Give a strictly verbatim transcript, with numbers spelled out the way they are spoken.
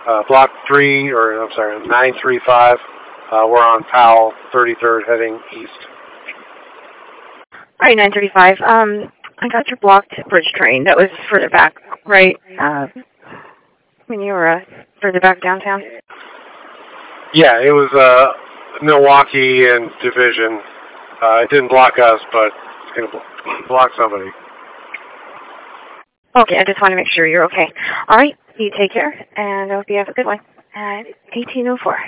uh, block three, or I'm sorry, nine three five. Uh, we're on Powell, thirty-third, heading east. All right, nine thirty-five. Um, I got your blocked bridge train. That was further back, right? Uh, when you were uh, further back downtown? Yeah, it was uh, Milwaukee and Division. Uh, it didn't block us, but it's going to block somebody. Okay, I just want to make sure you're okay. All right, you take care, and I hope you have a good one. At eighteen oh four.